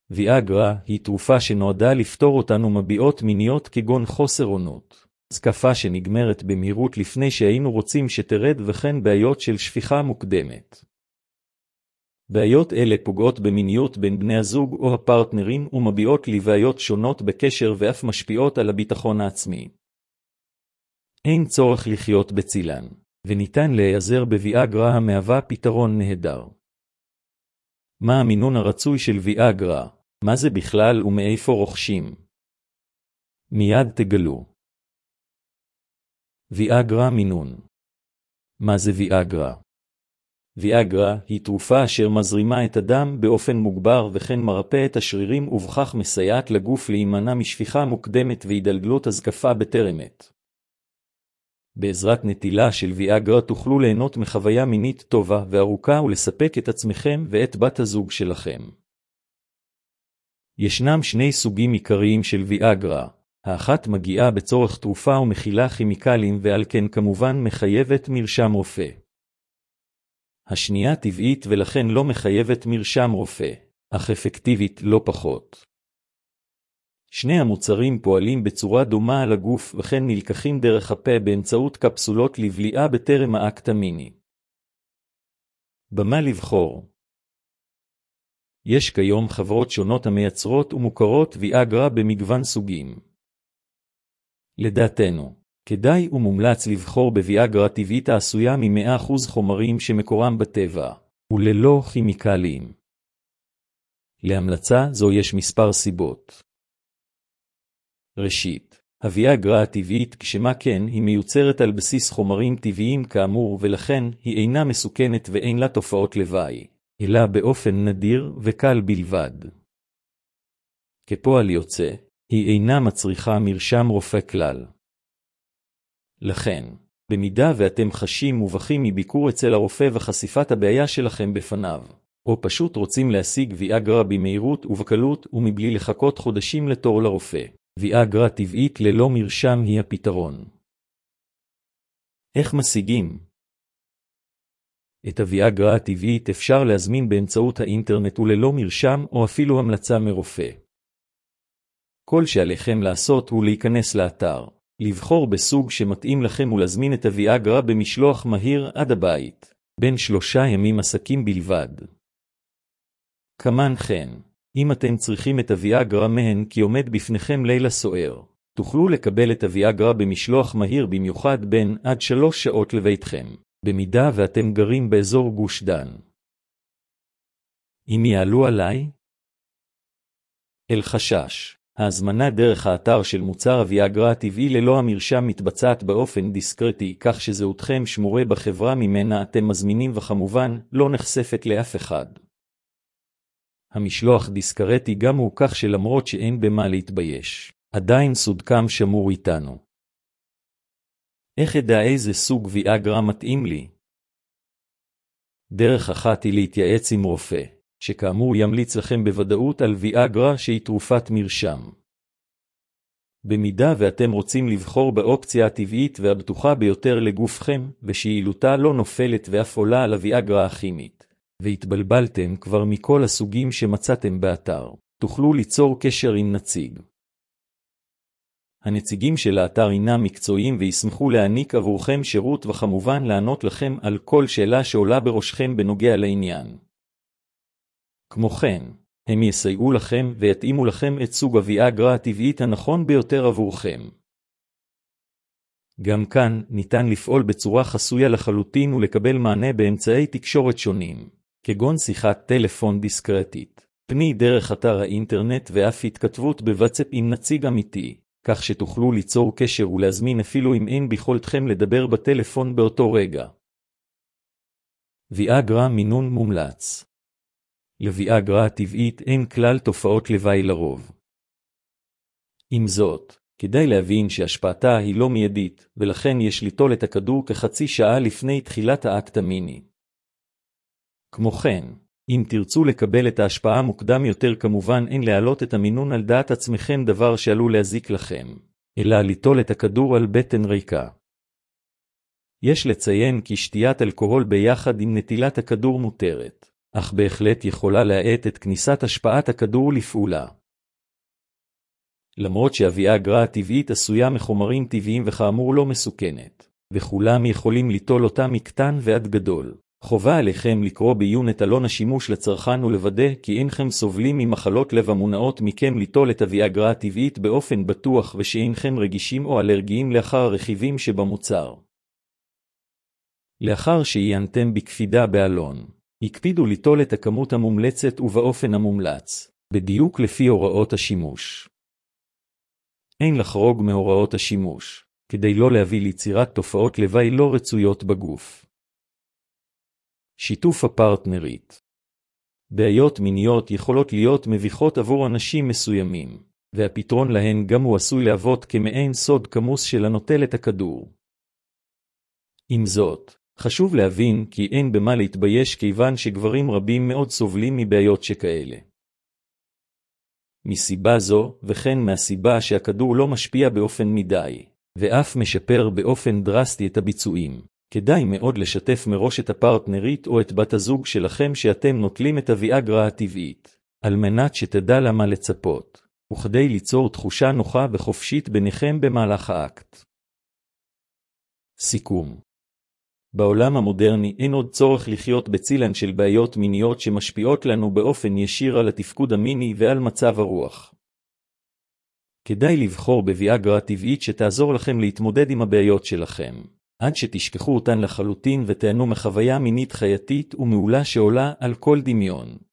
ויאגרה היא תרופה שנועדה לפתור אותנו מביעות מיניות כגון חוסר עונות, זקפה שנגמרת במהירות לפני שהיינו רוצים שתרד וכן בעיות של שפיכה מוקדמת. בעיות אלה פוגעות במיניות בין בני הזוג או הפרטנרים ומביעות לבעיות שונות בקשר ואף משפיעות על הביטחון העצמי. אין צורך לחיות בצילן, וניתן להיעזר בוויאגרה המהווה פתרון נהדר. מה המינון הרצוי של ויאגרה? מה זה בכלל ומאיפה רוכשים? מיד תגלו. ויאגרה מינון. מה זה ויאגרה? ויאגרה היא תרופה אשר מזרימה את הדם באופן מוגבר וכן מרפא את השרירים ובכך מסייעת לגוף להימנע משפיכה מוקדמת והידלדלות הזקפה בטרם עת. בעזרת נטילה של ויאגרה תוכלו ליהנות מחוויה מינית טובה וארוכה ולספק את עצמכם ואת בת הזוג שלכם. ישנם שני סוגים עיקריים של ויאגרה. האחת מגיעה בצורך תרופה ומכילה כימיקלים ועל כן כמובן מחייבת מרשם רופא. השנייה טבעית ולכן לא מחייבת מרשם רופא, אך אפקטיבית לא פחות. שני המוצרים פועלים בצורה דומה על הגוף וכן נלקחים דרך הפה באמצעות קפסולות לבליעה בטרם האקט המיני. במה לבחור? יש כיום חברות שונות המייצרות ומוכרות ויאגרה במגוון סוגים. לדעתנו, כדאי ומומלץ לבחור בוויאגרה טבעית העשויה מ100% חומרים שמקורם בטבע, וללא כימיקלים. להמלצה זו יש מספר סיבות. ראשית, הוויאגרה הטבעית כשמה כן היא מיוצרת על בסיס חומרים טבעיים כאמור ולכן היא אינה מסוכנת ואין לה תופעות לוואי, אלא באופן נדיר וקל בלבד. כפועל יוצא, היא אינה מצריכה מרשם רופא כלל. לכן, במידה ואתם חשים מובכים מביקור אצל הרופא וחשיפת הבעיה שלכם בפניו, או פשוט רוצים להשיג ויאגרה במהירות ובקלות ומבלי לחכות חודשים לתור לרופא, ויאגרה טבעית ללא מרשם היא הפתרון. איך משיגים? את הוויאגרה הטבעית אפשר להזמין באמצעות האינטרנט וללא מרשם או אפילו המלצה מרופא. כל שעליכם לעשות הוא להיכנס לאתר, לבחור בסוג שמתאים לכם ולהזמין את הוויאגרה במשלוח מהיר עד הבית, בין 3 ימים עסקים בלבד. כמן כן, אם אתם צריכים את הוויאגרה מהן כי עומד בפניכם לילה סוער, תוכלו לקבל את הוויאגרה במשלוח מהיר במיוחד בין עד 3 שעות לביתכם, במידה ואתם גרים באזור גוש דן. אם יעלו עליי? אל חשש. ההזמנה דרך האתר של מוצר הוויאגרה הטבעי ללא המרשם מתבצעת באופן דיסקרטי, כך שזהותכם שמורה בחברה ממנה אתם מזמינים וכמובן לא נחשפת לאף אחד. המשלוח דיסקרטי גם הוא כך שלמרות שאין במה להתבייש, עדיין סודקם שמור איתנו. איך אדע איזה סוג ויאגרה מתאים לי? דרך אחת היא להתייעץ עם רופא, שכאמור ימליץ לכם בוודאות על ויאגרה שהיא תרופת מרשם. במידה ואתם רוצים לבחור באופציה הטבעית והבטוחה ביותר לגופכם, ושיעילותה לא נופלת ואף עולה על הוויאגרה הכימית, והתבלבלתם כבר מכל הסוגים שמצאתם באתר, תוכלו ליצור קשר עם נציג. הנציגים של האתר אינם מקצועיים וישמחו להעניק עבורכם שירות וכמובן לענות לכם על כל שאלה שעולה בראשכם בנוגע לעניין. כמו כן, הם יסייעו לכם ויתאימו לכם את סוג הוויאגרה הטבעית הנכון ביותר עבורכם. גם כאן ניתן לפעול בצורה חסויה לחלוטין ולקבל מענה באמצעי תקשורת שונים, כגון שיחת טלפון דיסקרטית, פני דרך אתר האינטרנט ואף התכתבות בוואטסאפ עם נציג אמיתי, כך שתוכלו ליצור קשר ולהזמין אפילו אם אין ביכולתכם לדבר בטלפון באותו רגע. ויאגרה מינון מומלץ. לוויאגרה הטבעית אין כלל תופעות לוואי לרוב. עם זאת, כדאי להבין שהשפעתה היא לא מיידית, ולכן יש ליטול את הכדור כחצי שעה לפני תחילת האקט המיני. כמו כן, אם תרצו לקבל את ההשפעה מוקדם יותר כמובן אין להעלות את המינון על דעת עצמכם דבר שעלול להזיק לכם, אלא ליטול את הכדור על בטן ריקה. יש לציין כי שתיית אלכוהול ביחד עם נטילת הכדור מותרת, אך בהחלט יכולה להאט את כניסת השפעת הכדור לפעולה. למרות שהוויאגרה הטבעית עשויה מחומרים טבעיים וכאמור לא מסוכנת, וכולם יכולים ליטול אותה מקטן ועד גדול, חובה עליכם לקרוא בעיון את עלון השימוש לצרכן ולוודא כי אינכם סובלים ממחלות לב המונעות מכם ליטול את הוויאגרה הטבעית באופן בטוח ושאינכם רגישים או אלרגיים לאחר הרכיבים שבמוצר. לאחר שעיינתם בקפידה בעלון, הקפידו ליטול את הכמות המומלצת ובאופן המומלץ, בדיוק לפי הוראות השימוש. אין לחרוג מהוראות השימוש, כדי לא להביא ליצירת תופעות לוואי לא רצויות בגוף. שיתוף הפרטנרית. בעיות מיניות יכולות להיות מביכות עבור אנשים מסוימים, והפתרון להן גם הוא עשוי להוות כמעין סוד כמוס של הנוטל את הכדור. עם זאת, חשוב להבין כי אין במה להתבייש כיוון שגברים רבים מאוד סובלים מבעיות שכאלה. מסיבה זו, וכן מהסיבה שהכדור לא משפיע באופן מדי, ואף משפר באופן דרסטי את הביצועים, כדאי מאוד לשתף מראש את הפרטנרית או את בת הזוג שלכם שאתם נוטלים את הוויאגרה הטבעית, על מנת שתדע למה לצפות, וכדי ליצור תחושה נוחה וחופשית ביניכם במהלך האקט. סיכום. בעולם המודרני אין עוד צורך לחיות בצילן של בעיות מיניות שמשפיעות לנו באופן ישיר על התפקוד המיני ועל מצב הרוח. כדאי לבחור בוויאגרה טבעית שתעזור לכם להתמודד עם הבעיות שלכם, עד שתשכחו אותן לחלוטין ותיהנו מחוויה מינית חייתית ומעולה שעולה על כל דמיון.